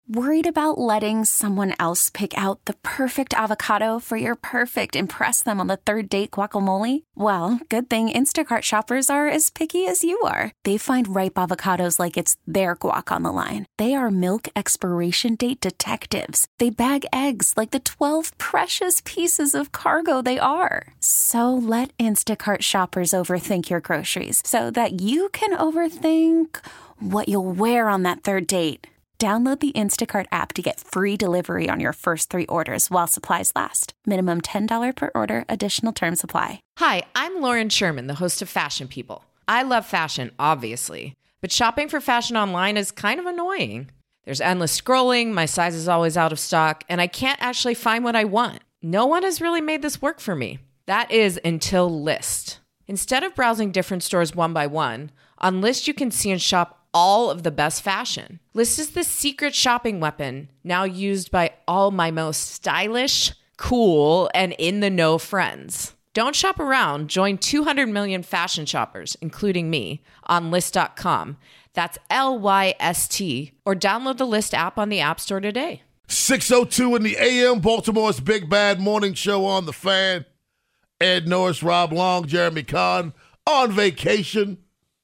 Worried about letting someone else pick out the perfect avocado for your perfect impress them on the third date guacamole? Well, good thing Instacart shoppers are as picky as you are. They find ripe avocados like it's their guac on the line. They are milk expiration date detectives. They bag eggs like the 12 precious pieces of cargo they are. So let Instacart shoppers overthink your groceries so that you can overthink what you'll wear on that third date. Download the Instacart app to get free delivery on your first 3 orders while supplies last. Minimum $10 per order. Additional terms apply. Hi, I'm Lauren Sherman, the host of Fashion People. I love fashion, obviously, but shopping for fashion online is kind of annoying. There's endless scrolling, my size is always out of stock, and I can't actually find what I want. No one has really made this work for me. That is until Lyst. Instead of browsing different stores one by one, on Lyst you can see and shop all of the best fashion. Lyst is the secret shopping weapon now used by all my most stylish, cool, and in-the-know friends. Don't shop around. Join 200 million fashion shoppers, including me, on Lyst.com. That's Lyst, or download the Lyst app on the App Store today. 6:02 in the AM, Baltimore's Big Bad Morning Show on The Fan. Ed Norris, Rob Long, Jeremy Kahn on vacation.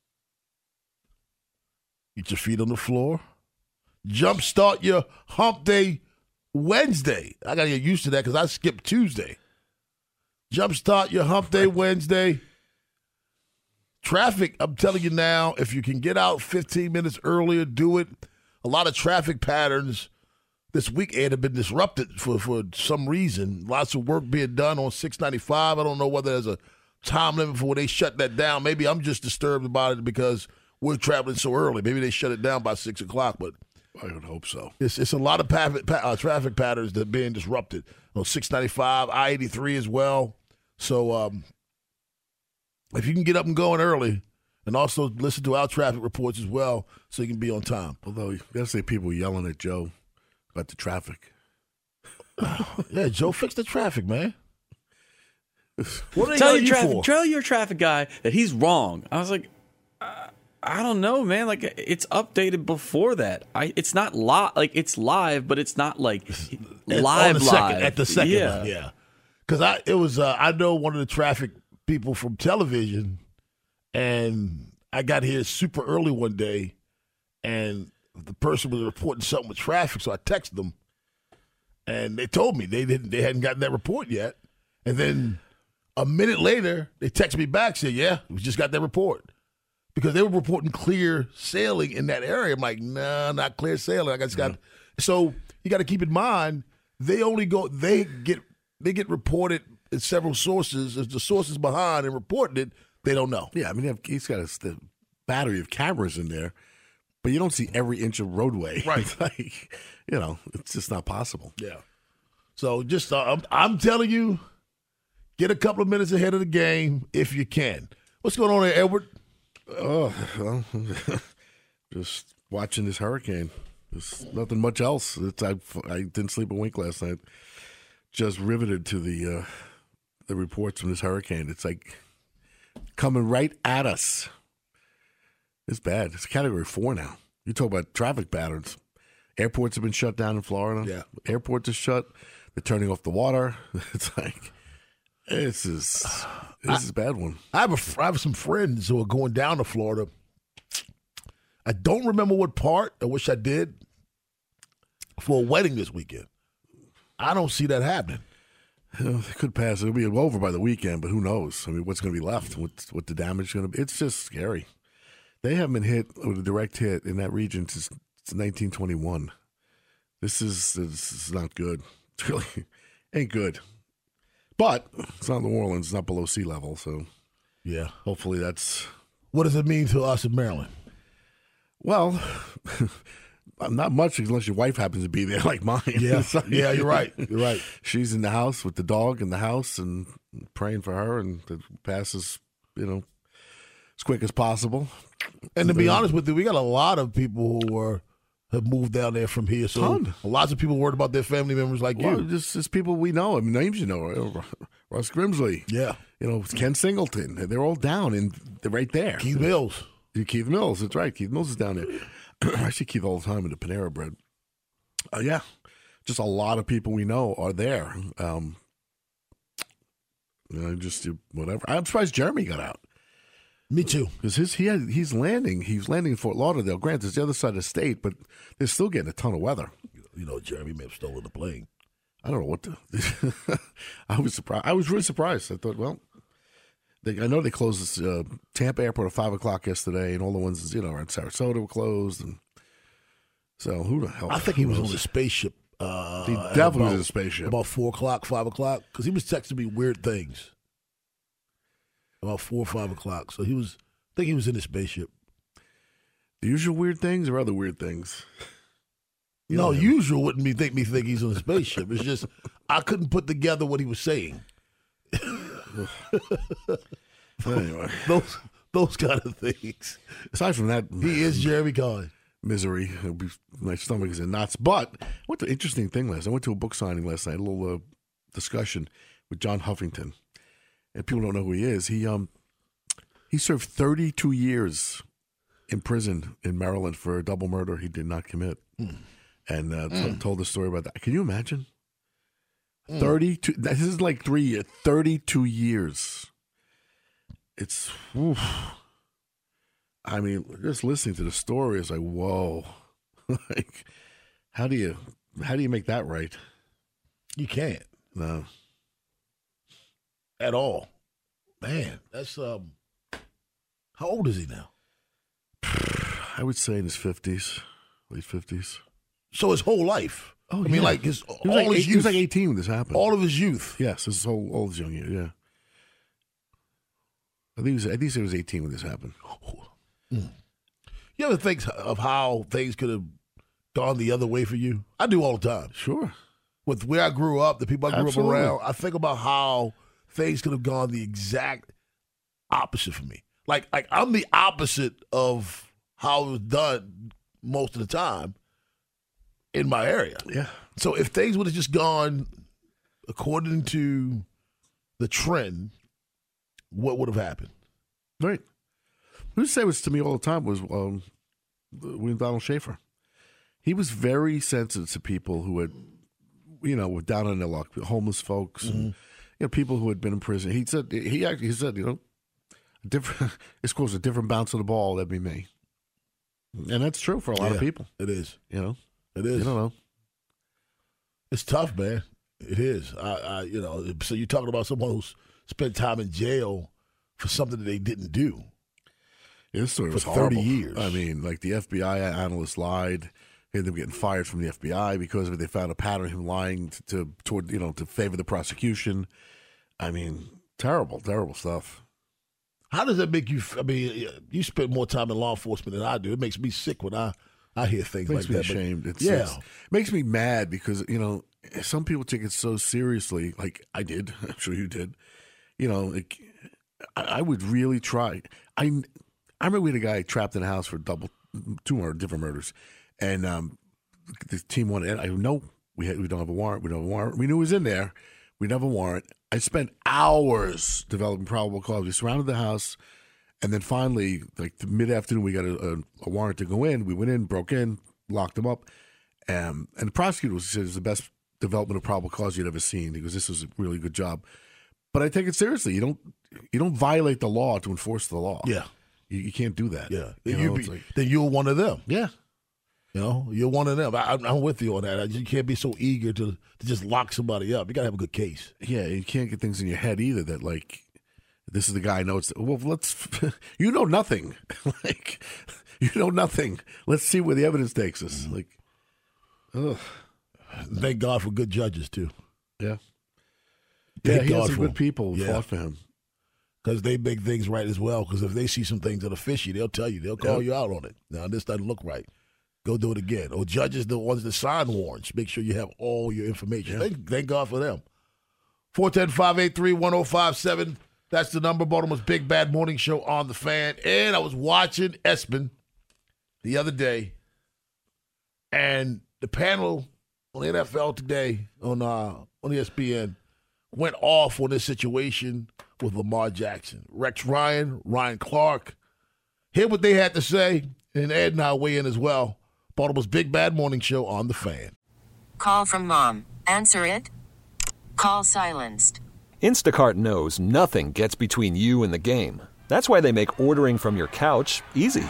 Get your feet on the floor. Jumpstart your hump day Wednesday. I got to get used to that because I skipped Tuesday. Jumpstart your hump day Wednesday. Traffic, I'm telling you now, if you can get out 15 minutes earlier, do it. A lot of traffic patterns this weekend have been disrupted for some reason. Lots of work being done on 695. I don't know whether there's a time limit for when they shut that down. Maybe I'm just disturbed about it because we're traveling so early. Maybe they shut it down by 6 o'clock, but I would hope so. It's a lot of traffic patterns that are being disrupted. On 695, I-83 as well. So if you can get up and going early and also listen to our traffic reports as well so you can be on time. Although, you got to say people yelling at Joe about the traffic. Yeah, Joe, fix the traffic, man. What are they tell your traffic guy that he's wrong. I was like, I don't know, man. Like, it's updated before that. It's not it's live, but it's not like live. At the second, yeah. Because I know one of the traffic people from television, and I got here super early one day, and the person was reporting something with traffic, so I texted them, and they told me they hadn't gotten that report yet, and then a minute later they texted me back, said, "Yeah, we just got that report." Because they were reporting clear sailing in that area. I'm like, nah, not clear sailing. I just got So you got to keep in mind they get reported in several sources. If the sources behind and reporting it, they don't know. Yeah, I mean he's got the battery of cameras in there, but you don't see every inch of roadway. Right. It's like, it's just not possible. Yeah. So just I'm telling you, get a couple of minutes ahead of the game if you can. What's going on there, Edward? Oh, well, just watching this hurricane. There's nothing much else. I didn't sleep a wink last night. Just riveted to the reports from this hurricane. It's like coming right at us. It's bad. It's Category 4 now. You talk about traffic patterns. Airports have been shut down in Florida. Yeah. Airports are shut. They're turning off the water. It's like, this is a bad one. I have some friends who are going down to Florida. I don't remember what part. I wish I did. For a wedding this weekend. I don't see that happening. It could pass. It'll be over by the weekend, but who knows? I mean, what's going to be left? What the damage is going to be? It's just scary. They haven't been hit with a direct hit in that region since 1921. This is not good. It really ain't good. But it's not New Orleans. It's not below sea level. So, yeah. Hopefully that's... What does it mean to us in Maryland? Well, not much unless your wife happens to be there like mine. Yeah, yeah, you're right. You're right. She's in the house with the dog in the house and praying for her and it passes, as quick as possible. And to be honest with you, we got a lot of people who have moved down there from here. So lots of people worried about their family members like you. Just people we know. I mean, names you know. Russ Grimsley. Yeah. Ken Singleton. They're all down and they're right there. Keith Mills. Keith Mills. That's right. Keith Mills is down there. I see Keith all the time in the Panera Bread. Yeah, just a lot of people we know are there. Just whatever. I'm surprised Jeremy got out. Me too. Because he's landing. He's landing in Fort Lauderdale. Granted, it's the other side of the state, but they're still getting a ton of weather. Jeremy may have stolen the plane. I don't know what to. I was surprised. I was really surprised. I thought, well, I know they closed this Tampa airport at 5:00 yesterday, and all the ones around Sarasota were closed, and so who the hell? I think he was on a spaceship. He definitely was in a spaceship about 4:00, 5:00, because he was texting me weird things about 4 or 5 o'clock. So I think he was in a spaceship. The usual weird things or other weird things? Usual wouldn't make me think he's on a spaceship. It's just I couldn't put together what he was saying. Anyway, those kind of things. Aside from that, he is Jeremy Cohen. Misery. My stomach is in knots. But I went to an interesting thing last night. I went to a book signing last night, a little discussion with John Huffington. And people don't know who he is. He served 32 years in prison in Maryland for a double murder he did not commit. And told the story about that. Can you imagine? 32. This is like 3 years. 32 years. It's, oof. I mean, just listening to the story is like, whoa. Like, how do you make that right? You can't. No. At all. Man, that's how old is he now? I would say in his 50s, late 50s. So his whole life. Oh, I mean, like his youth. He was like 18 when this happened. All of his youth. Yes, all his young years. Yeah. I think he was 18 when this happened. You ever think of how things could have gone the other way for you? I do all the time. Sure. With where I grew up, the people I grew Absolutely. up around, I think about how things could have gone the exact opposite for me. Like I'm the opposite of how it was done most of the time in my area. Yeah. So if things would have just gone according to the trend, what would have happened? Right. Who say was to me all the time was William Donald Schaefer. He was very sensitive to people who had, were down on their luck, homeless folks, and people who had been in prison. He said, it's close a different bounce of the ball. That'd be me, and that's true for a lot of people. It is. It is. You don't know. It's tough, man. It is. So you're talking about someone who's spent time in jail for something that they didn't do. Yeah, this story was for 30 horrible. years. I mean, like the FBI analyst lied. He ended up getting fired from the FBI because of it. They found a pattern of him lying to favor the prosecution. I mean, terrible, terrible stuff. How does that make you? I mean, you spend more time in law enforcement than I do. It makes me sick when I hear things like that. Makes me ashamed. It makes me mad because some people take it so seriously. Like I did. I'm sure you did. I would really try. I remember we had a guy trapped in a house for 2 different murders, and the team wanted. I know we don't have a warrant. We don't have a warrant. We knew he was in there. We didn't have a warrant. I spent hours developing probable cause. We surrounded the house, and then finally, like mid-afternoon, we got a warrant to go in. We went in, broke in, locked him up, and the prosecutor said it was the best development of probable cause you'd ever seen. He goes, "This was a really good job." But I take it seriously. You don't violate the law to enforce the law. Yeah. You can't do that. Yeah. Then you're one of them. Yeah. You're one of them. I'm with you on that. You can't be so eager to just lock somebody up. You got to have a good case. Yeah, you can't get things in your head either that, like, this is the guy I know. You know nothing. Like, you know nothing. Let's see where the evidence takes us. Like, ugh. Thank God for good judges, too. Yeah. Thank he God has some for good people who fought for him. Because they make things right as well. Because if they see some things that are fishy, they'll tell you. They'll call you out on it. Now, this doesn't look right. Go do it again. Or judges, the ones that sign warrants, make sure you have all your information. Yeah. Thank God for them. 410-583-1057. That's the number. Baltimore's Big Bad Morning Show on the Fan. And I was watching ESPN the other day, and the panel on NFL Today on ESPN went off on this situation with Lamar Jackson. Rex Ryan, Ryan Clark. Hear what they had to say, and Ed and I weigh in as well. Baltimore's Big Bad Morning Show on the Fan. Call from mom. Answer it. Call silenced. Instacart knows nothing gets between you and the game. That's why they make ordering from your couch easy.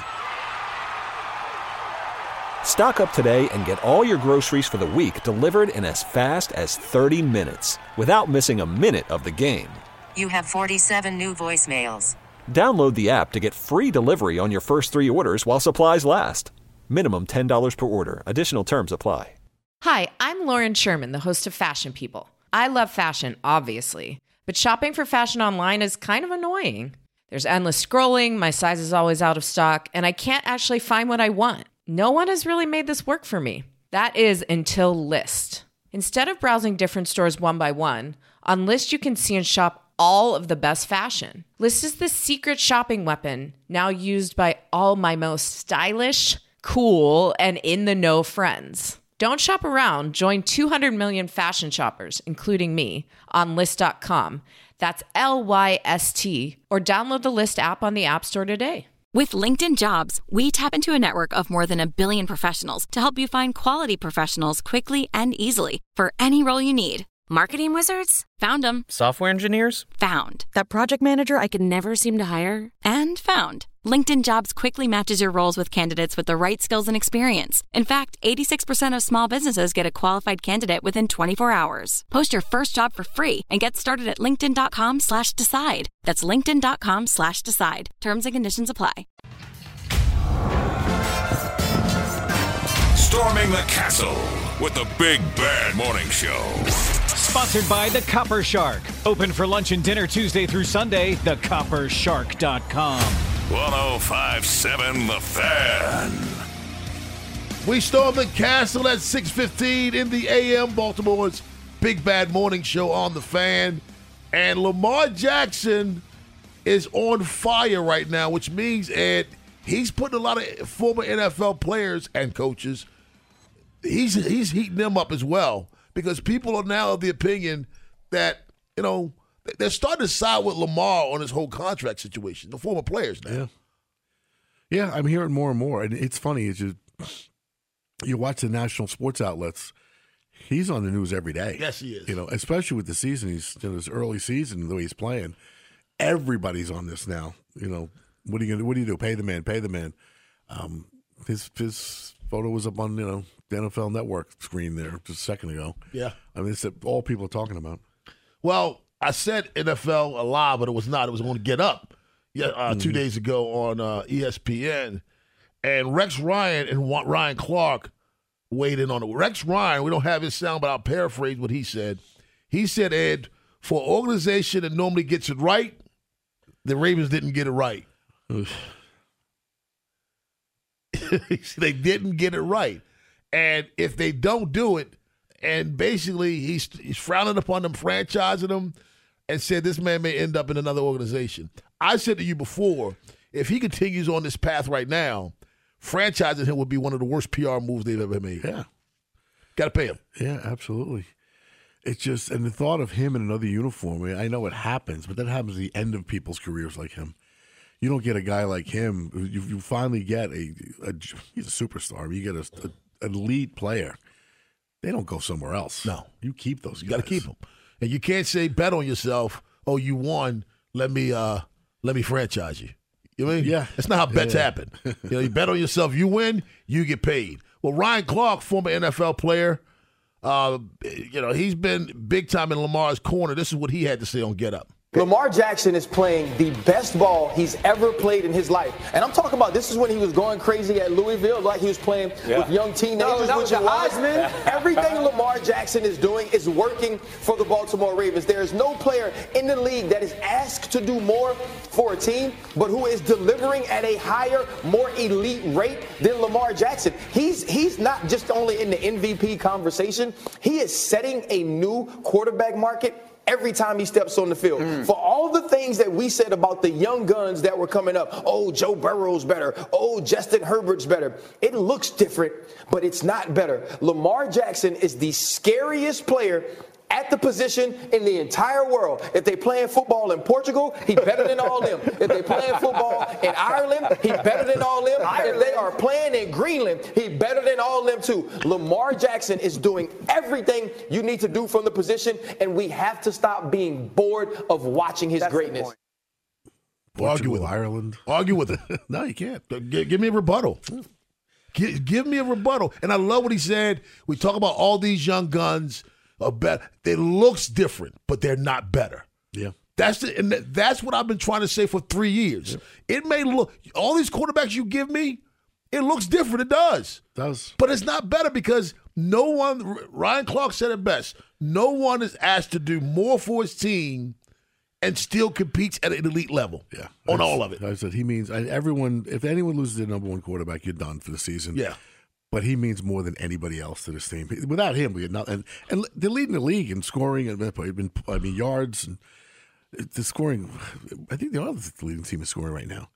Stock up today and get all your groceries for the week delivered in as fast as 30 minutes without missing a minute of the game. You have 47 new voicemails. Download the app to get free delivery on your first 3 orders while supplies last. Minimum $10 per order. Additional terms apply. Hi, I'm Lauren Sherman, the host of Fashion People. I love fashion, obviously, but shopping for fashion online is kind of annoying. There's endless scrolling, my size is always out of stock, and I can't actually find what I want. No one has really made this work for me. That is until Lyst. Instead of browsing different stores one by one, on Lyst you can see and shop all of the best fashion. Lyst is the secret shopping weapon now used by all my most stylish, cool, and in-the-know friends. Don't shop around. Join 200 million fashion shoppers, including me, on Lyst.com. That's LYST, or download the Lyst app on the App Store today. With LinkedIn Jobs, we tap into a network of more than 1 billion professionals to help you find quality professionals quickly and easily for any role you need. Marketing wizards? Found them. Software engineers? Found. That project manager I could never seem to hire? And found. LinkedIn Jobs quickly matches your roles with candidates with the right skills and experience. In fact, 86% of small businesses get a qualified candidate within 24 hours. Post your first job for free and get started at linkedin.com/decide. That's linkedin.com/decide. Terms and conditions apply. Storming the castle with the Big Bad Morning Show. Sponsored by the Copper Shark. Open for lunch and dinner Tuesday through Sunday. thecoppershark.com. 105.7 The Fan. We storm the castle at 6:15 in the AM, Baltimore's Big Bad Morning Show on The Fan. And Lamar Jackson is on fire right now, which means, Ed, he's putting a lot of former NFL players and coaches, he's heating them up as well, because people are now of the opinion that, they're starting to side with Lamar on his whole contract situation, the former players now. Yeah, I'm hearing more and more. And it's funny, as you watch the national sports outlets, he's on the news every day. Yes, he is. Especially with the season, he's in his early season, the way he's playing. Everybody's on this now. What do you do? Pay the man, pay the man. His photo was up on, the NFL Network screen there just a second ago. Yeah. I mean, it's all people are talking about. Well, I said NFL Alive, but it was not. It was going to Get Up 2 days ago on ESPN. And Rex Ryan and Ryan Clark weighed in on it. Rex Ryan, we don't have his sound, but I'll paraphrase what he said. He said, Ed, for an organization that normally gets it right, the Ravens didn't get it right. They didn't get it right. And if they don't do it, and basically he's frowning upon them, franchising them, and said this man may end up in another organization. I said to you before, if he continues on this path right now, franchising him would be one of the worst PR moves they've ever made. Yeah. Got to pay him. Yeah, absolutely. It's just, and the thought of him in another uniform, I mean, I know it happens, but that happens at the end of people's careers like him. You don't get a guy like him. You finally get he's a superstar. You get an elite player. They don't go somewhere else. No. You keep those guys. You got to keep them. And you can't say bet on yourself, oh, you won, let me franchise you. You know what I mean? Yeah. That's not how bets happen. You bet on yourself, you win, you get paid. Well, Ryan Clark, former NFL player, he's been big time in Lamar's corner. This is what he had to say on Get Up. Lamar Jackson is playing the best ball he's ever played in his life. And I'm talking about, this is when he was going crazy at Louisville, like he was playing with young teenagers. That was the Heisman. Everything Lamar Jackson is doing is working for the Baltimore Ravens. There is no player in the league that is asked to do more for a team, but who is delivering at a higher, more elite rate than Lamar Jackson. He's not just only in the MVP conversation, he is setting a new quarterback market every time he steps on the field. For all the things that we said about the young guns that were coming up, oh, Joe Burrow's better, oh, Justin Herbert's better, it looks different, but it's not better. Lamar Jackson is the scariest player at the position in the entire world. If they playing football in Portugal, he better than all them. If they playing football in Ireland, he better than all them. If they are playing in Greenland, he better than all them too. Lamar Jackson is doing everything you need to do from the position, and we have to stop being bored of watching his greatness. Argue with Ireland. Argue with it. No, you can't. Give me a rebuttal. Give me a rebuttal. And I love what he said. We talk about all these young guns are better. It looks different, but they're not better. Yeah. That's what I've been trying to say for 3 years. Yep. It may look, all these quarterbacks you give me, it looks different. It does. It does. But it's not better because no one, Ryan Clark said it best, no one is asked to do more for his team and still competes at an elite level. Yeah. On all of it. I said he means everyone. If anyone loses their number one quarterback, you're done for the season. Yeah. But he means more than anybody else to this team. Without him, we had nothing. And they're leading the league in scoring and yards and the scoring. I think the other leading team is scoring right now.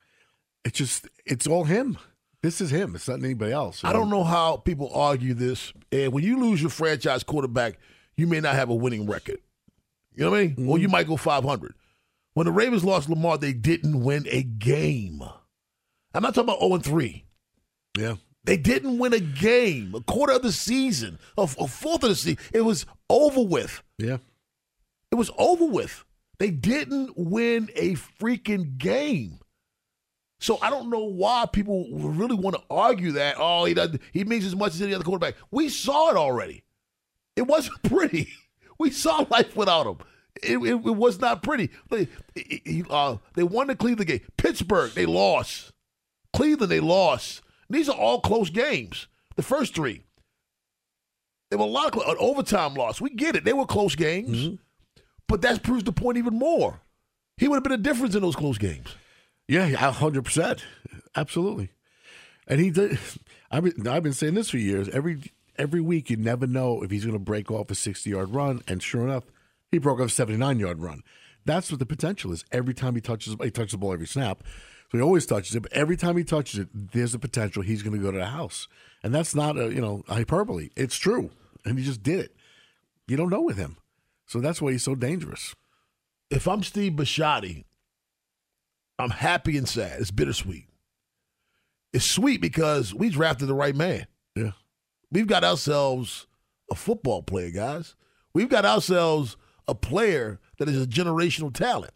It's all him. This is him. It's not anybody else. I don't know how people argue this. And when you lose your franchise quarterback, you may not have a winning record. You know what I mean? Mm-hmm. Or you might go 500. When the Ravens lost Lamar, they didn't win a game. I'm not talking about 0-3. Yeah. They didn't win a game, a quarter of the season, a fourth of the season. It was over with. Yeah. It was over with. They didn't win a freaking game. So I don't know why people really want to argue that, he means as much as any other quarterback. We saw it already. It wasn't pretty. We saw life without him. It was not pretty. They won the Cleveland game. Pittsburgh, they lost. Cleveland, they lost. These are all close games. The first three. There were a lot of an overtime loss. We get it. They were close games. Mm-hmm. But that proves the point even more. He would have been a difference in those close games. Yeah, 100%. Absolutely. And he did. I've been saying this for years. Every week, you never know if he's going to break off a 60-yard run. And sure enough, he broke off a 79-yard run. That's what the potential is. Every time he touches the ball every snap. So he always touches it. But every time he touches it, there's a potential he's going to go to the house. And that's not a hyperbole. It's true. And he just did it. You don't know with him. So that's why he's so dangerous. If I'm Steve Bisciotti, I'm happy and sad. It's bittersweet. It's sweet because we drafted the right man. Yeah. We've got ourselves a football player, guys. We've got ourselves a player that is a generational talent.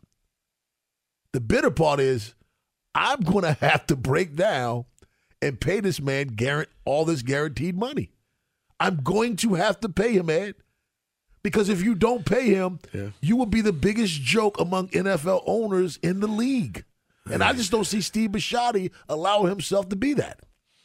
The bitter part is I'm going to have to break down and pay this man all this guaranteed money. I'm going to have to pay him, Ed. Because if you don't pay him, you will be the biggest joke among NFL owners in the league. And I just don't see Steve Bisciotti allow himself to be that.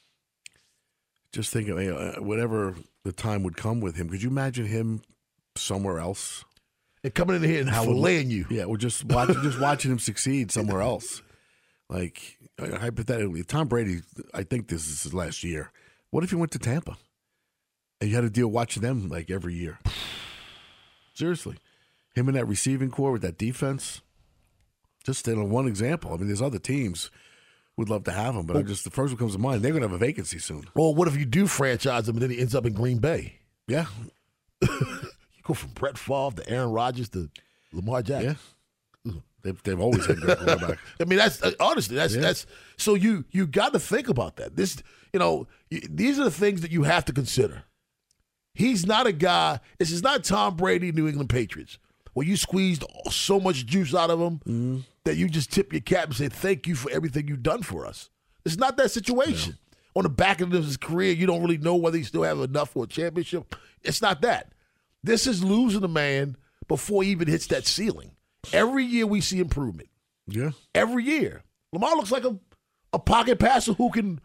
Just think of whatever the time would come with him. Could you imagine him somewhere else? And coming in here and filleting you. Yeah, or just watching him succeed somewhere else. Like, hypothetically, Tom Brady, I think this is his last year. What if he went to Tampa? And you had to deal watching them like every year. Seriously. Him in that receiving core with that defense. Just one example. I mean, there's other teams would love to have him, but the first one comes to mind. They're going to have a vacancy soon. Well, what if you do franchise him and then he ends up in Green Bay? Yeah. You go from Brett Favre to Aaron Rodgers to Lamar Jackson. Yeah. They've always had great quarterback. I mean, that's honestly, that's so you got to think about that. These are the things that you have to consider. He's not a guy. This is not Tom Brady, New England Patriots, where you squeezed so much juice out of him that you just tip your cap and say, thank you for everything you've done for us. It's not that situation. Yeah. On the back end of his career, you don't really know whether he still have enough for a championship. It's not that. This is losing a man before he even hits that ceiling. Every year we see improvement. Yeah. Every year. Lamar looks like a pocket passer who can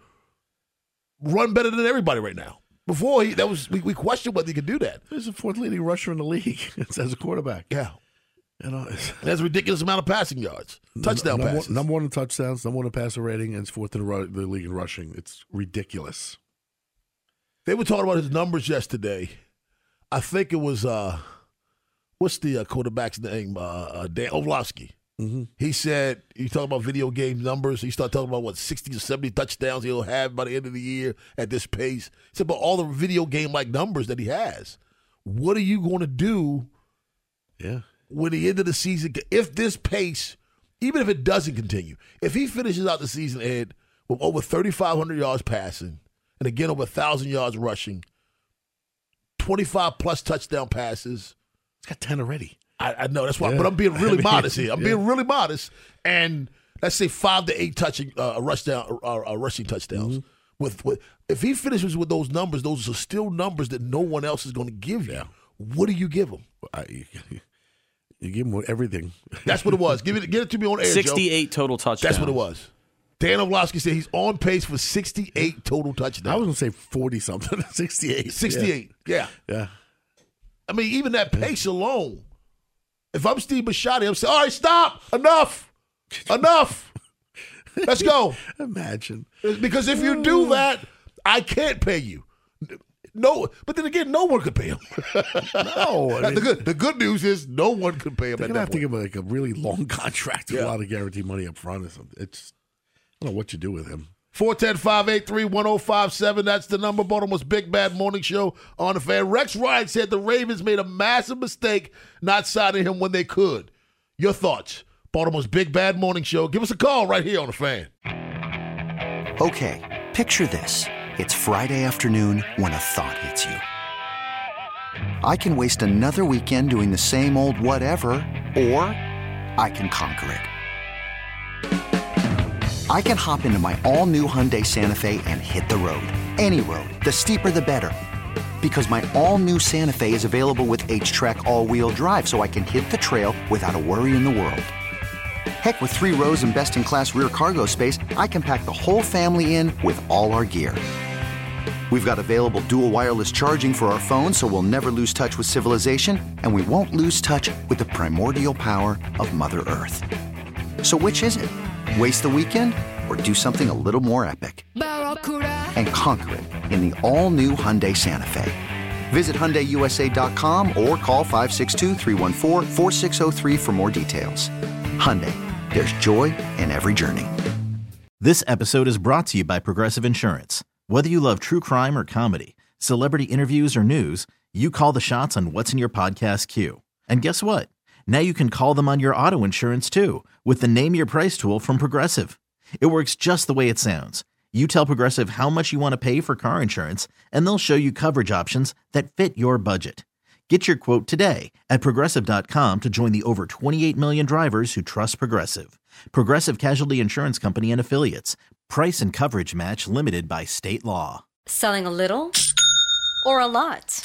run better than everybody right now. Before we questioned whether he could do that. He's the fourth leading rusher in the league as a quarterback. Yeah. That's a ridiculous amount of passing yards. Touchdown passes. Number one in touchdowns, number one in passer rating, and it's fourth in the league in rushing. It's ridiculous. They were talking about his numbers yesterday. I think it was, what's the quarterback's name? Dan Orlovsky. Mm-hmm. He said, you talk about video game numbers, he started talking about 60 or 70 touchdowns he'll have by the end of the year at this pace. He said, but all the video game-like numbers that he has, what are you going to do when the end of the season, if this pace, even if it doesn't continue, if he finishes out the season, Ed, with over 3,500 yards passing, and again over 1,000 yards rushing, 25-plus touchdown passes. He's got 10 already. I know, that's why. But I'm being really modest here. I'm being really modest. And let's say 5 to 8 rushing touchdowns. With if he finishes with those numbers, those are still numbers that no one else is going to give you. What do you give him? You give him everything. That's what it was. Get it to me on air, 68 Joe. total touchdowns. That's what it was. Dan Orlovsky said he's on pace for 68 total touchdowns. I was going to say 40-something. 68. 68, yeah. I mean, even that pace alone. If I'm Steve Bisciotti, I'm saying, all right, stop. Enough. Let's go. Imagine. Because if you do that, I can't pay you. No, but then again, no one could pay him. No. I mean, the good news is no one could pay him. They're going to have to give him like a really long contract with a lot of guaranteed money up front or something. I don't know what you do with him. 410-583-1057. That's the number. Baltimore's Big Bad Morning Show on the Fan. Rex Ryan said the Ravens made a massive mistake not signing him when they could. Your thoughts? Baltimore's Big Bad Morning Show. Give us a call right here on the Fan. Okay, picture this. It's Friday afternoon when a thought hits you. I can waste another weekend doing the same old whatever, or I can conquer it. I can hop into my all-new Hyundai Santa Fe and hit the road. Any road. The steeper, the better. Because my all-new Santa Fe is available with H-Track all-wheel drive, so I can hit the trail without a worry in the world. Heck, with 3 rows and best-in-class rear cargo space, I can pack the whole family in with all our gear. We've got available dual wireless charging for our phones, so we'll never lose touch with civilization, and we won't lose touch with the primordial power of Mother Earth. So which is it? Waste the weekend or do something a little more epic? And conquer it in the all-new Hyundai Santa Fe. Visit HyundaiUSA.com or call 562-314-4603 for more details. Hyundai, there's joy in every journey. This episode is brought to you by Progressive Insurance. Whether you love true crime or comedy, celebrity interviews or news, you call the shots on what's in your podcast queue. And guess what? Now you can call them on your auto insurance too with the Name Your Price tool from Progressive. It works just the way it sounds. You tell Progressive how much you want to pay for car insurance, and they'll show you coverage options that fit your budget. Get your quote today at Progressive.com to join the over 28 million drivers who trust Progressive. Progressive Casualty Insurance Company and Affiliates. Price and coverage match limited by state law. Selling a little or a lot?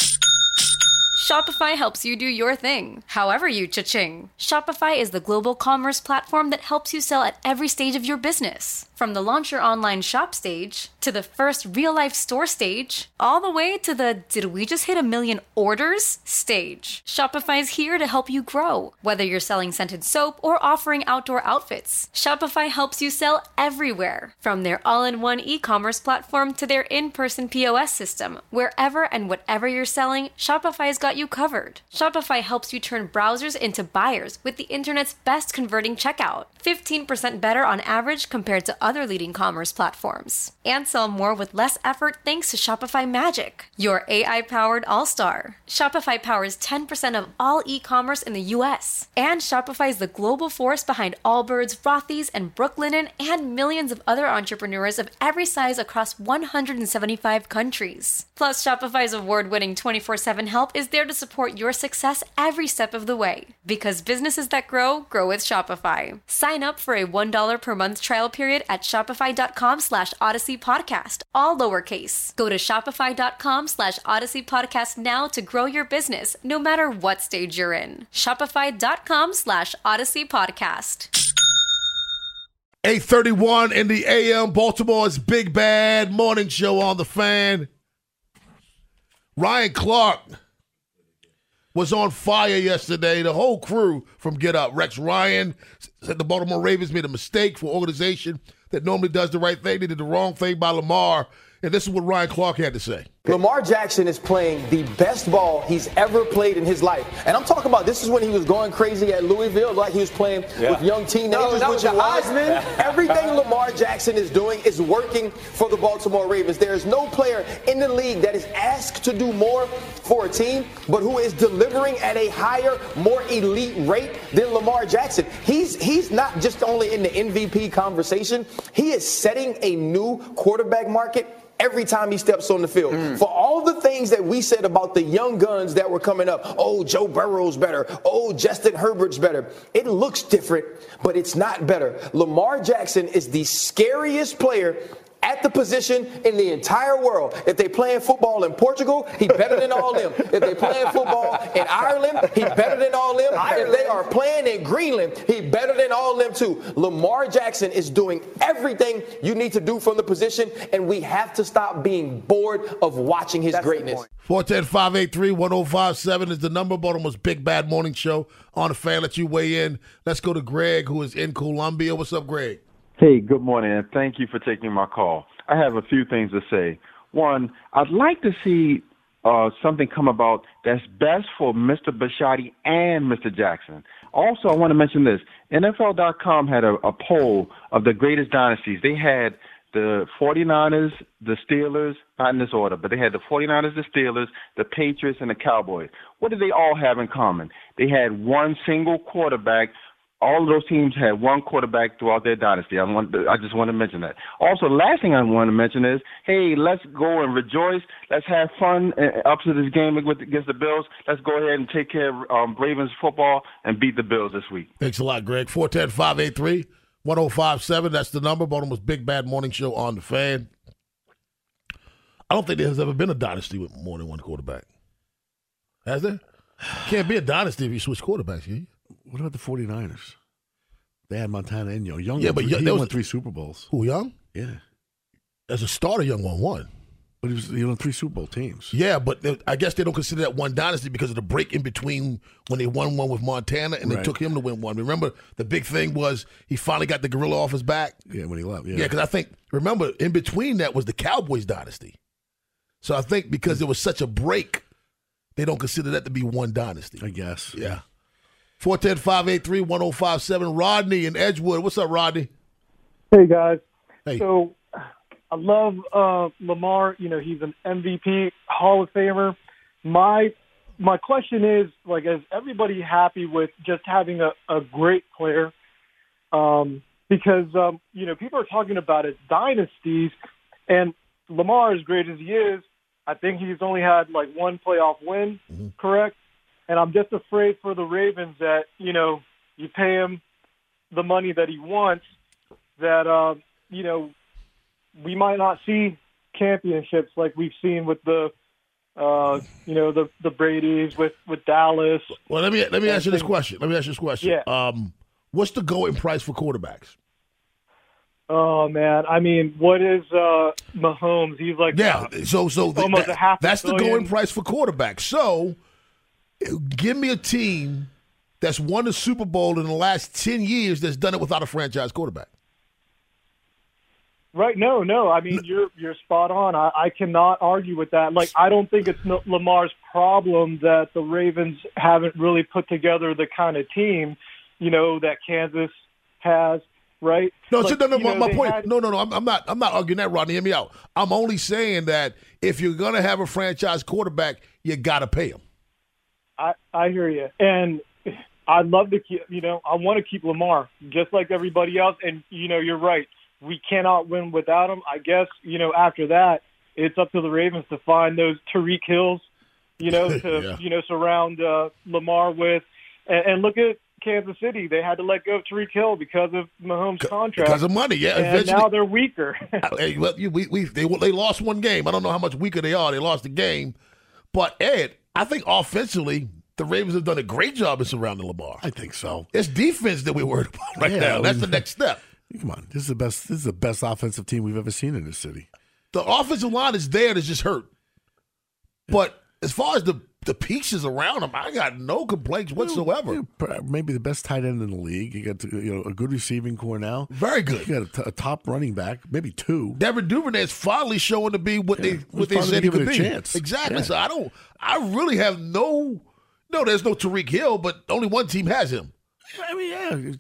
Shopify helps you do your thing, however you cha-ching. Shopify is the global commerce platform that helps you sell at every stage of your business. From the launch your online shop stage, to the first real-life store stage, all the way to the did we just hit 1 million orders stage. Shopify's here to help you grow. Whether you're selling scented soap or offering outdoor outfits, Shopify helps you sell everywhere. From their all-in-one e-commerce platform to their in-person POS system, wherever and whatever you're selling, Shopify's got you covered. Shopify helps you turn browsers into buyers with the internet's best converting checkout. 15% better on average compared to other leading commerce platforms. And sell more with less effort thanks to Shopify Magic, your AI-powered all-star. Shopify powers 10% of all e-commerce in the U.S. And Shopify is the global force behind Allbirds, Rothy's, and Brooklinen, and millions of other entrepreneurs of every size across 175 countries. Plus, Shopify's award-winning 24/7 help is there to support your success every step of the way. Because businesses that grow, grow with Shopify. Sign up for a $1 per month trial period at shopify.com/Odyssey Podcast, all lowercase. Go to shopify.com/Odyssey Podcast now to grow your business, no matter what stage you're in. Shopify.com/Odyssey Podcast. 8:31 in the AM, Baltimore's Big Bad Morning Show on the Fan. Ryan Clark was on fire yesterday. The whole crew from Get Up. Rex Ryan said the Baltimore Ravens made a mistake for an organization that normally does the right thing. They did the wrong thing by Lamar. And this is what Ryan Clark had to say. Lamar Jackson is playing the best ball he's ever played in his life. And I'm talking about this is when he was going crazy at Louisville, like he was playing with young teenagers. With the Heisman. Everything Lamar Jackson is doing is working for the Baltimore Ravens. There is no player in the league that is asked to do more for a team, but who is delivering at a higher, more elite rate than Lamar Jackson. He's not just only in the MVP conversation, he is setting a new quarterback market every time he steps on the field. For all the things that we said about the young guns that were coming up, oh, Joe Burrow's better, oh, Justin Herbert's better. It looks different, but it's not better. Lamar Jackson is the scariest player at the position in the entire world. If they playing football in Portugal, he better than all them. If they playing football in Ireland, he better than all them. If they are playing in Greenland, he better than all them too. Lamar Jackson is doing everything you need to do from the position, and we have to stop being bored of watching his greatness. 410-583-1057 is the number. Baltimore's Big Bad Morning Show on the Fan. Let you weigh in. Let's go to Greg, who is in Columbia. What's up, Greg? Hey, good morning, and thank you for taking my call. I have a few things to say. One, I'd like to see something come about that's best for Mr. Bisciotti and Mr. Jackson. Also, I want to mention this. NFL.com had a poll of the greatest dynasties. They had the 49ers, the Steelers, not in this order, but they had the 49ers, the Steelers, the Patriots, and the Cowboys. What did they all have in common? They had one single quarterback. All of those teams had one quarterback throughout their dynasty. I just want to mention that. Also, the last thing I want to mention is, hey, let's go and rejoice. Let's have fun up to this game against the Bills. Let's go ahead and take care of Ravens football and beat the Bills this week. Thanks a lot, Greg. 410-583-1057. That's the number. Baltimore's Big Bad Morning Show on the Fan. I don't think there has ever been a dynasty with more than one quarterback. Has there? Can't be a dynasty if you switch quarterbacks, can you? What about the 49ers? They had Montana and Young. Yeah, but he won 3 Super Bowls. Who, Young? Yeah. As a starter, Young won one. But he was on 3 Super Bowl teams. Yeah, but I guess they don't consider that one dynasty because of the break in between when they won one with Montana and they took him to win one. Remember, the big thing was he finally got the gorilla off his back? Yeah, when he left. Yeah, because I think, remember, in between that was the Cowboys dynasty. So I think because there was such a break, they don't consider that to be one dynasty. I guess. Yeah. 410-583-1057. Rodney in Edgewood. What's up, Rodney? Hey, guys. Hey. So I love Lamar. You know, he's an MVP, Hall of Famer. My question is, like, is everybody happy with just having a great player? Because, you know, people are talking about it, dynasties, and Lamar, as great as he is, I think he's only had, like, one playoff win, correct? And I'm just afraid for the Ravens that, you know, you pay him the money that he wants, that, you know, we might not see championships like we've seen with the, you know, the Brady's with Dallas. Well, let me ask you this question. Yeah. What's the going price for quarterbacks? Oh man, I mean, what is Mahomes? He's like so almost a half. That's the going price for quarterbacks. So, give me a team that's won a Super Bowl in the last 10 years that's done it without a franchise quarterback. Right? No. I mean, you're spot on. I cannot argue with that. Like, I don't think it's Lamar's problem that the Ravens haven't really put together the kind of team, you know, that Kansas has. Right? No, like, my point. No. I'm not arguing that, Rodney. Hear me out. I'm only saying that if you're gonna have a franchise quarterback, you gotta pay him. I hear you, and I'd love to keep. You know, I want to keep Lamar just like everybody else. And you know, you're right. We cannot win without him. I guess you know after that, it's up to the Ravens to find those Tyreek Hills, you know, to you know surround Lamar with, and look at Kansas City. They had to let go of Tyreek Hill because of Mahomes' contract. Because of money, yeah. And now they're weaker. Hey, well, they lost one game. I don't know how much weaker they are. They lost the game. But, Ed, I think offensively, the Ravens have done a great job in surrounding Lamar. I think so. It's defense that we're worried about now. That's the next step. Come on. This is the best offensive team we've ever seen in this city. The offensive line is there. It's just hurt. But as far as the the pieces around him, I got no complaints whatsoever. Maybe the best tight end in the league. You got a good receiving core now. Very good. You got a top running back, maybe two. Devin Duvernay is finally showing to be what they said he could be. Chance. Exactly. Yeah. So I really have there's no Tyreek Hill, but only one team has him. I mean,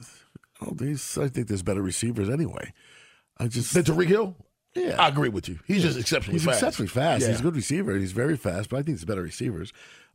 I think there's better receivers anyway. Than Tyreek Hill? Yeah. I agree with you. He's just exceptionally fast. He's exceptionally fast. Yeah. He's a good receiver. He's very fast, but I think there's better receivers.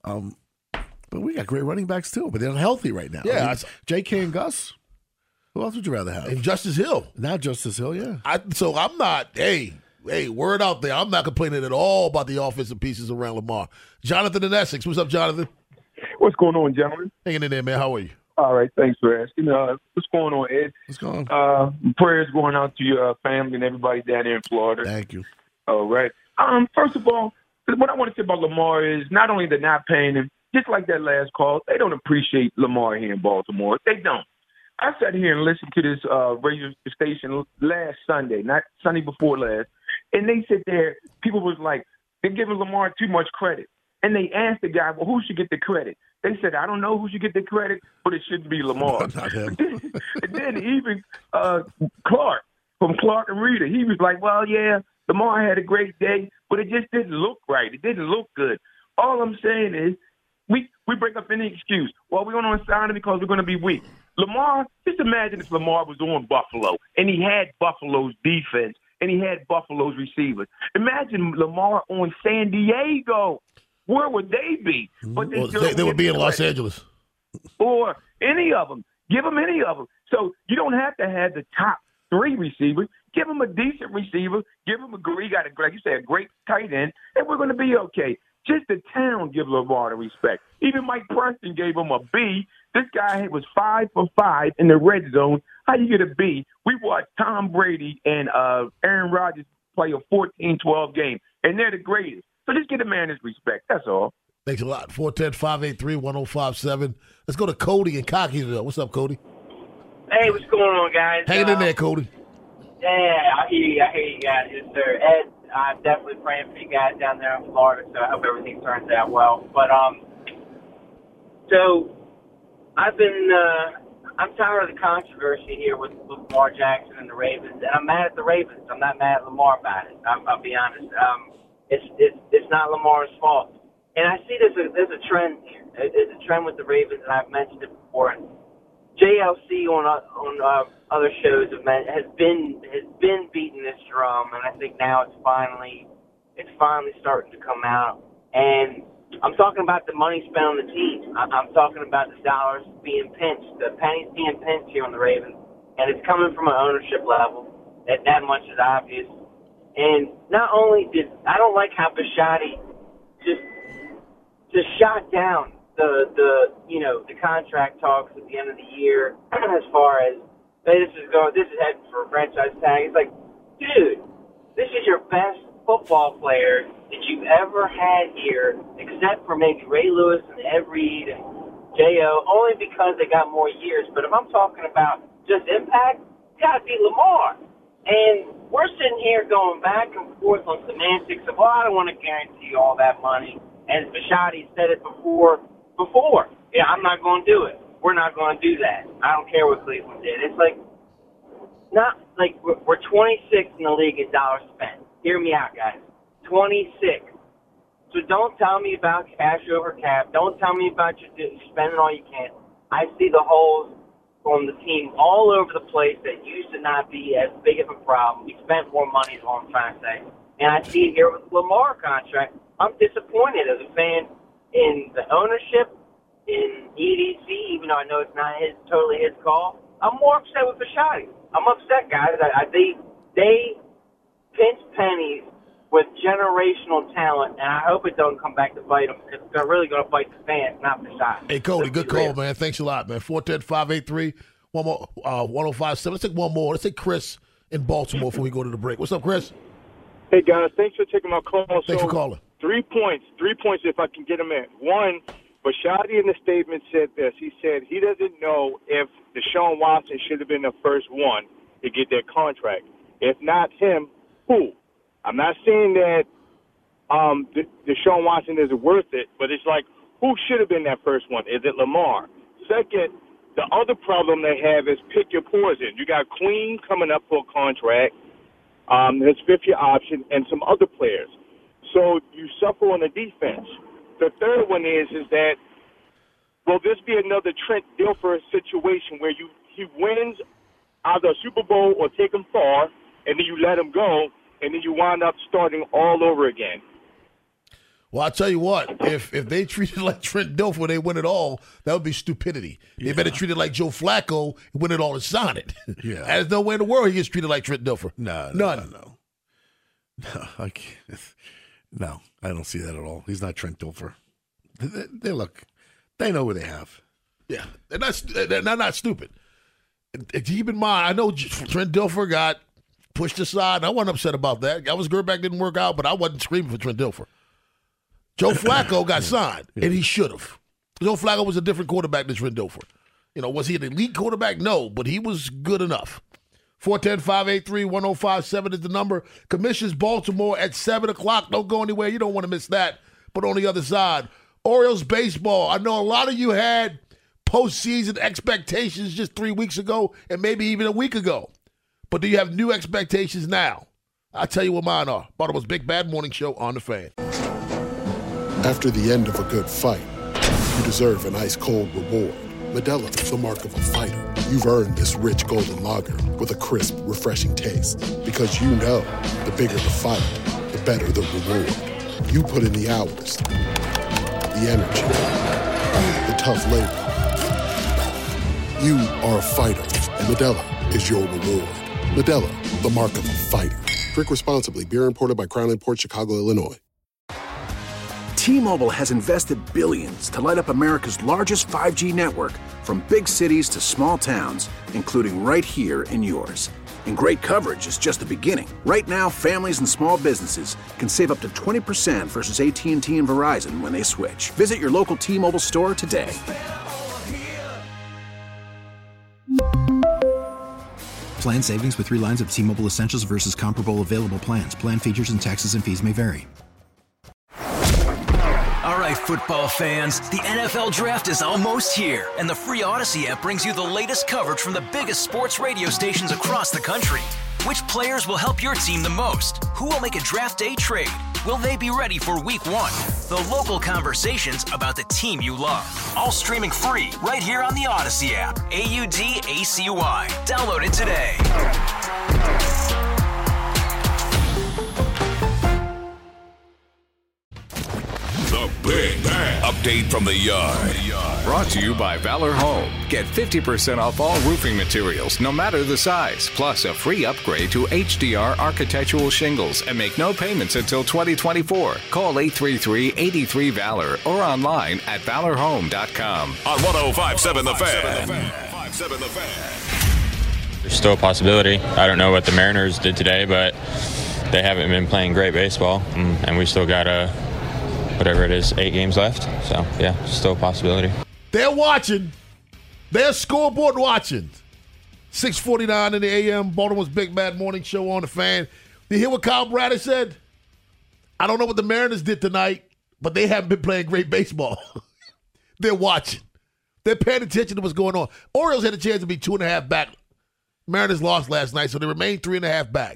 But we got great running backs too, but they're healthy right now. Yeah. I mean, J.K. and Gus. Who else would you rather have? And Justice Hill. Now Justice Hill, yeah. So I'm not, hey, word out there. I'm not complaining at all about the offensive pieces around Lamar. Jonathan in Essex. What's up, Jonathan? What's going on, gentlemen? Hanging in there, man. How are you? All right, thanks for asking. What's going on, Ed? What's going on? Prayers going out to your family and everybody down there in Florida. Thank you. All right. First of all, what I want to say about Lamar is not only they're not paying him, just like that last call, they don't appreciate Lamar here in Baltimore. They don't. I sat here and listened to this radio station last Sunday, not Sunday before last, and they sit there, people was like, they're giving Lamar too much credit. And they asked the guy, well, who should get the credit? They said, I don't know who should get the credit, but it shouldn't be Lamar. Not him. And then even Clark, from Clark and Reader, he was like, well, yeah, Lamar had a great day, but it just didn't look right. It didn't look good. All I'm saying is we break up any excuse. Well, we're going to sign him because we're going to be weak. Lamar, just imagine if Lamar was on Buffalo and he had Buffalo's defense and he had Buffalo's receivers. Imagine Lamar on San Diego. Where would they be? But they would be in Los Angeles. Or any of them. Give them any of them. So you don't have to have the top three receivers. Give them a decent receiver. Give them like you said, a great tight end, and we're going to be okay. Just the town give Lamar the respect. Even Mike Preston gave him a B. This guy was 5 for 5 in the red zone. How do you get a B? We watched Tom Brady and Aaron Rodgers play a 14-12 game, and they're the greatest. So just get a man his respect. That's all. Thanks a lot. 410-583-1057. Let's go to Cody in Cockeysville. What's up, Cody? Hey, what's going on, guys? Hanging in there, Cody. Yeah, I hear you guys. Yes, sir. Ed, I'm definitely praying for you guys down there in Florida, so I hope everything turns out well. But, so I'm tired of the controversy here with Lamar Jackson and the Ravens, and I'm mad at the Ravens. I'm not mad at Lamar about it. I'll be honest. It's not Lamar's fault. And I see there's a trend here. There's a trend with the Ravens, and I've mentioned it before. And JLC on other shows has been beating this drum, and I think now it's finally starting to come out. And I'm talking about the money spent on the team. I'm talking about the dollars being pinched, the pennies being pinched here on the Ravens, and it's coming from an ownership level. That much is obvious. And not only I don't like how Bisciotti just shot down the contract talks at the end of the year as far as this is heading for a franchise tag. It's like, dude, this is your best football player that you've ever had here, except for maybe Ray Lewis and Ed Reed and J.O., only because they got more years. But if I'm talking about just impact, it's got to be Lamar. And we're sitting here going back and forth on semantics of, well, I don't want to guarantee you all that money. And Bisciotti said it before. Yeah, I'm not going to do it. We're not going to do that. I don't care what Cleveland did. It's like, not like we're 26 in the league in dollars spent. Hear me out, guys. 26. So don't tell me about cash over cap. Don't tell me about you spending all you can. I see the holes on the team all over the place that used to not be as big of a problem. We spent more money is what I'm trying to say. And I see it here with the Lamar contract. I'm disappointed as a fan in the ownership, in EDC, even though I know it's not totally his call. I'm more upset with Bisciotti. I'm upset, guys. They pinch pennies with generational talent, and I hope it don't come back to bite them. It's really going to bite the fans, not Bisciotti. Hey, Cody, good call, man. Thanks a lot, man. 410-583-1057. Let's take one more. Let's take Chris in Baltimore before we go to the break. What's up, Chris? Hey, guys. Thanks for taking my call. Thanks for calling. 3 points if I can get them in. One, Bisciotti in the statement said this. He said he doesn't know if Deshaun Watson should have been the first one to get that contract. If not him, who? I'm not saying that Deshaun Watson isn't worth it, but it's like, who should have been that first one? Is it Lamar? Second, the other problem they have is pick your poison. You got Queen coming up for a contract, his fifth-year option, and some other players. So you suffer on the defense. The third one is that, will this be another Trent Dilfer situation where he wins either a Super Bowl or take him far, and then you let him go, and then you wind up starting all over again? Well, I'll tell you what, if they treated like Trent Dilfer, they win it all, that would be stupidity. Yeah. They better treat it like Joe Flacco, win it all and sign it. Yeah. There's no way in the world he gets treated like Trent Dilfer. None. No, I can't. No, I don't see that at all. He's not Trent Dilfer. They know what they have. Yeah, they're not stupid. Keep in mind, I know Trent Dilfer got pushed aside, and I wasn't upset about that. Elvis Grbac didn't work out, but I wasn't screaming for Trent Dilfer. Joe Flacco got signed, and he should have. Joe Flacco was a different quarterback than Trent Dilfer. Was he an elite quarterback? No, but he was good enough. 410-583-1057 is the number. Commissions Baltimore at 7 o'clock. Don't go anywhere. You don't want to miss that. But on the other side, Orioles baseball. I know a lot of you had postseason expectations just 3 weeks ago and maybe even a week ago. But do you have new expectations now? I'll tell you what mine are. Baltimore's Big Bad Morning Show on the Fan. After the end of a good fight, you deserve an ice-cold reward. Modelo is the mark of a fighter. You've earned this rich golden lager with a crisp, refreshing taste. Because you know, the bigger the fight, the better the reward. You put in the hours, the energy, the tough labor. You are a fighter, and Modelo is your reward. Modelo, the mark of a fighter. Drink responsibly. Beer imported by Crown Imports, Chicago, Illinois. T-Mobile has invested billions to light up America's largest 5G network, from big cities to small towns, including right here in yours. And great coverage is just the beginning. Right now, families and small businesses can save up to 20% versus AT&T and Verizon when they switch. Visit your local T-Mobile store today. Plan savings with 3 lines of T-Mobile Essentials versus comparable available plans. Plan features and taxes and fees may vary. All right, football fans, the NFL Draft is almost here, and the free Odyssey app brings you the latest coverage from the biggest sports radio stations across the country. Which players will help your team the most? Who will make a draft day trade? Will they be ready for Week 1? The local conversations about the team you love. All streaming free right here on the Odyssey app. AUDACY. Download it today. The Big Bad Update from the Yard. Brought to you by Valor Home. Get 50% off all roofing materials, no matter the size, plus a free upgrade to HDR architectural shingles and make no payments until 2024. Call 833-83-VALOR or online at valorhome.com. On 105.7 The Fan. 105.7 The Fan. There's still a possibility. I don't know what the Mariners did today, but they haven't been playing great baseball, and we still got whatever it is, 8 games left. So, yeah, still a possibility. They're watching. They're scoreboard watching. 6:49 in the a.m., Baltimore's Big Bad Morning Show on the Fan. You hear what Kyle Bradish said? I don't know what the Mariners did tonight, but they haven't been playing great baseball. They're watching. They're paying attention to what's going on. Orioles had a chance to be 2.5 back. Mariners lost last night, so they remain 3.5 back.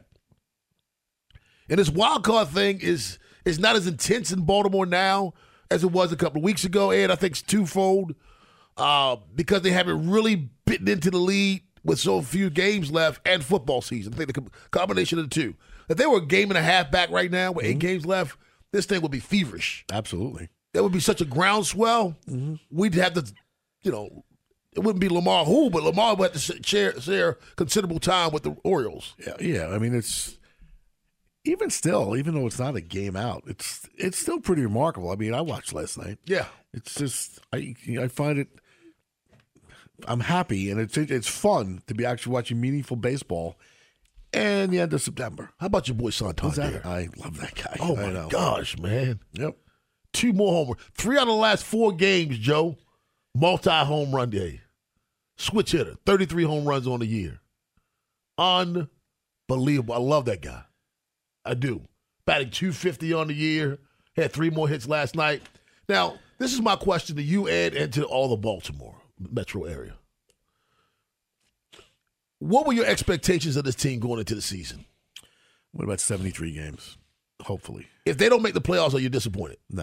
And this wild card thing is not as intense in Baltimore now as it was a couple of weeks ago. And I think it's twofold because they haven't really bitten into the lead with so few games left and football season. I think the combination of the two. If they were a game and a half back right now with 8 games left, this thing would be feverish. Absolutely. There would be such a groundswell. We'd have to, it wouldn't be Lamar who, but Lamar would have to share considerable time with the Orioles. Yeah. I mean, it's even still, even though it's not a game out, it's still pretty remarkable. I mean, I watched last night. Yeah, it's just I find it. I'm happy, and it's fun to be actually watching meaningful baseball. And the end of September. How about your boy Santander? I love that guy. Oh my gosh, man! Yep, 2 more homers. 3 out of the last 4 games, Joe. Multi-home run day. Switch hitter. 33 home runs on the year. Unbelievable. I love that guy. I do. Batting .250 on the year. Had 3 more hits last night. Now, this is my question to you, Ed, and to all the Baltimore metro area. What were your expectations of this team going into the season? What about 73 games? Hopefully. If they don't make the playoffs, are you disappointed? No.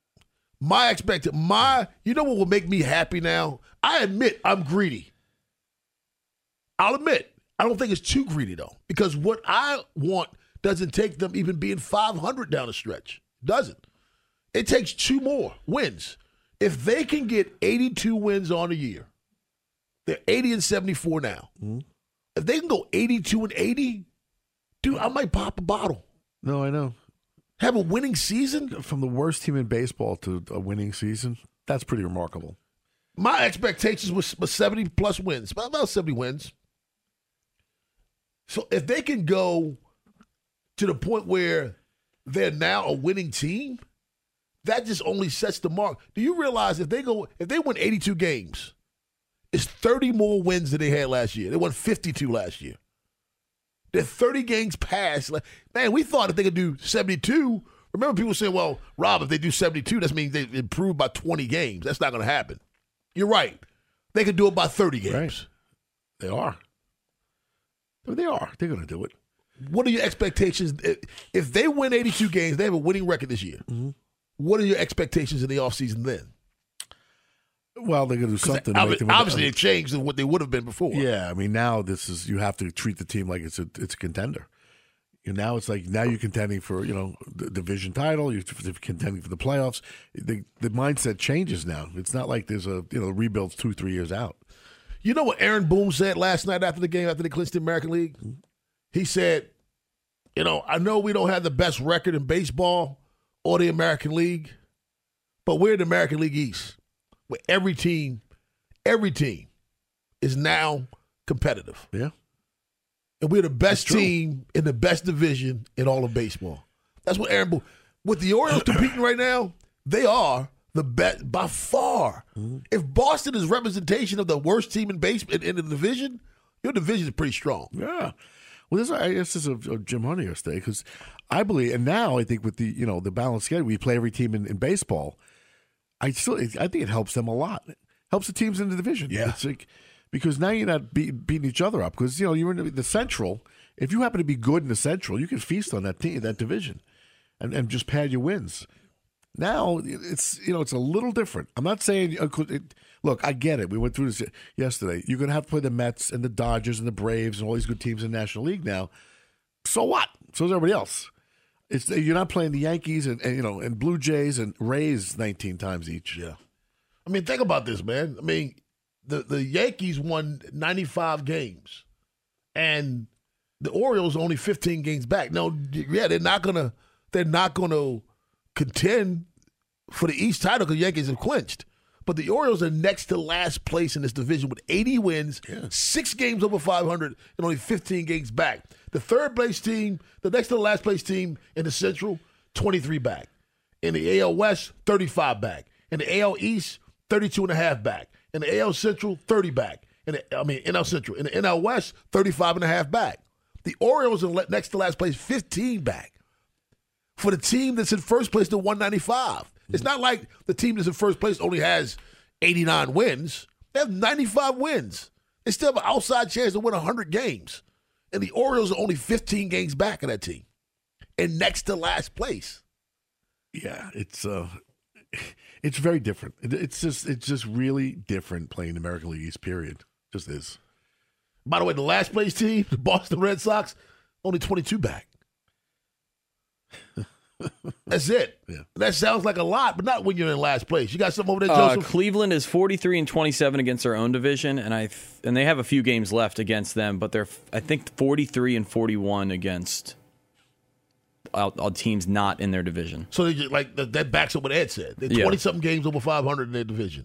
You know what will make me happy now? I admit I'm greedy. I'll admit, I don't think it's too greedy, though, because what I want doesn't take them even being 500 down the stretch. Doesn't. It takes 2 more wins. If they can get 82 wins on a year, they're 80-74 now. Mm-hmm. If they can go 82-80, dude, I might pop a bottle. No, I know. Have a winning season? From the worst team in baseball to a winning season, that's pretty remarkable. My expectations was 70-plus wins, about 70 wins. So if they can go to the point where they're now a winning team, that just only sets the mark. Do you realize if they win 82 games, it's 30 more wins than they had last year. They won 52 last year. They're 30 games past. Man, we thought if they could do 72, remember people saying, well, Rob, if they do 72, that means they improved by 20 games. That's not going to happen. You're right. They could do it by 30 games. Right. They are. They are. They're going to do it. What are your expectations? If they win 82 games, they have a winning record this year. Mm-hmm. What are your expectations in the offseason then? Well, they're going to do something. Obviously, it changed than what they would have been before. Yeah, I mean, now you have to treat the team like it's a contender. Now it's like you're contending for the division title. You're contending for the playoffs. The mindset changes now. It's not like there's a rebuild's 2-3 years out. You know what Aaron Boone said last night after the game, after they clinched the American League? Mm-hmm. He said, I know we don't have the best record in baseball or the American League, but we're in the American League East, where every team is now competitive. Yeah. And we're the best team in the best division in all of baseball. That's what Aaron Boone. With the Orioles competing right now, they are the best by far. Mm-hmm. If Boston is representation of the worst team in baseball in the division, your division is pretty strong. Yeah. Well, I guess this is a Jim Hunter yesterday because I believe, and now I think with the the balanced schedule, we play every team in baseball. I think it helps them a lot. It helps the teams in the division. Yeah, it's like because now you're not beating each other up because you're in the Central. If you happen to be good in the Central, you can feast on that team, that division, and just pad your wins. Now it's it's a little different. I'm not saying look, I get it. We went through this yesterday. You're going to have to play the Mets and the Dodgers and the Braves and all these good teams in the National League now. So what? So is everybody else. You're not playing the Yankees and Blue Jays and Rays 19 times each. Yeah. I mean, think about this, man. I mean, the Yankees won 95 games, and the Orioles are only 15 games back. Now, yeah, they're not gonna contend for the East title because the Yankees have clinched. But the Orioles are next to last place in this division with 80 wins, 6 games over 500, and only 15 games back. The third place team, the next to the last place team in the Central, 23 back. In the AL West, 35 back. In the AL East, 32.5 back. In the AL Central, 30 back. NL Central. In the NL West, 35.5 back. The Orioles are next to last place, 15 back. For the team that's in first place, to 195. It's not like the team that's in first place only has 89 wins. They have 95 wins. They still have an outside chance to win 100 games. And the Orioles are only 15 games back of that team. And next to last place. Yeah, it's very different. It's just really different playing the American League East, period. Just is. By the way, the last place team, the Boston Red Sox, only 22 back. That's it. Yeah. That sounds like a lot, but not when you're in last place. You got something over there, Joseph? Cleveland is 43-27 against their own division, and they have a few games left against them, but they're I think 43-41 against all teams not in their division. So they just, that backs up what Ed said. They're 20-something games over 500 in their division,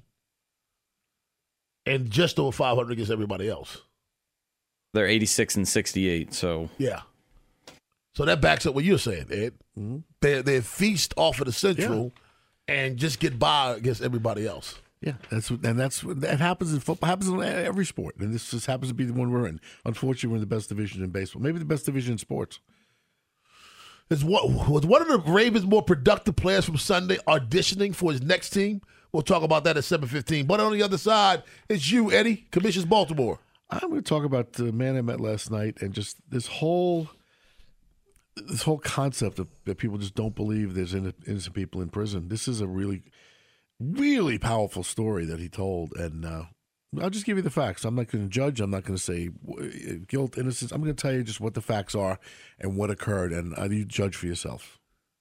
and just over 500 against everybody else. They're 86-68. So yeah. So that backs up what you're saying, Ed. Mm-hmm. They feast off of the Central and just get by against everybody else. Yeah, that happens in football. Happens in every sport, and this just happens to be the one we're in. Unfortunately, we're in the best division in baseball, maybe the best division in sports. Was one of the Ravens' more productive players from Sunday auditioning for his next team? We'll talk about that at 7:15. But on the other side, it's you, Eddie, Commissions Baltimore. I'm going to talk about the man I met last night and just this whole concept of that people just don't believe there's innocent people in prison. This is a really, really powerful story that he told, and I'll just give you the facts. I'm not going to judge. I'm not going to say guilt, innocence. I'm going to tell you just what the facts are and what occurred, and you judge for yourself.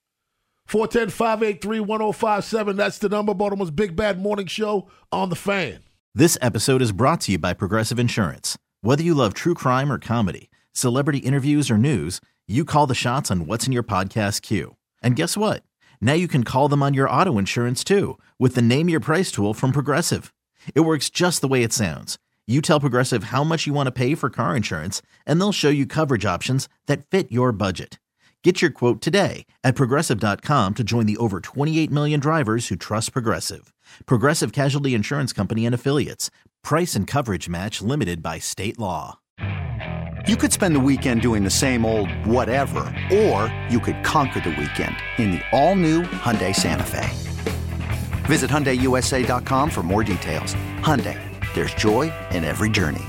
410-583-1057. That's the number. Baltimore's Big Bad Morning Show on The Fan. This episode is brought to you by Progressive Insurance. Whether you love true crime or comedy, celebrity interviews or news, you call the shots on what's in your podcast queue. And guess what? Now you can call them on your auto insurance too with the Name Your Price tool from Progressive. It works just the way it sounds. You tell Progressive how much you want to pay for car insurance, and they'll show you coverage options that fit your budget. Get your quote today at Progressive.com to join the over 28 million drivers who trust Progressive. Progressive Casualty Insurance Company and Affiliates. Price and coverage match limited by state law. You could spend the weekend doing the same old whatever, or you could conquer the weekend in the all-new Hyundai Santa Fe. Visit HyundaiUSA.com for more details. Hyundai, there's joy in every journey.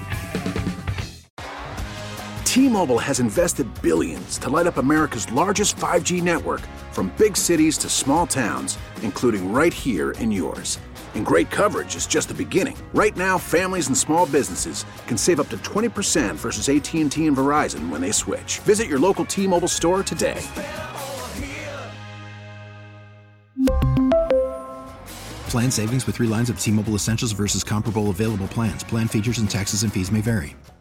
T-Mobile has invested billions to light up America's largest 5G network, from big cities to small towns, including right here in yours. And great coverage is just the beginning. Right now, families and small businesses can save up to 20% versus AT&T and Verizon when they switch. Visit your local T-Mobile store today. Plan savings with 3 lines of T-Mobile Essentials versus comparable available plans. Plan features and taxes and fees may vary.